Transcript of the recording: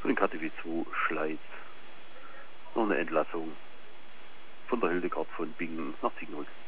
von den KTW 2 Schleiz. Noch eine Entlassung von der Hildegard von Bingen nach Ziegenholz.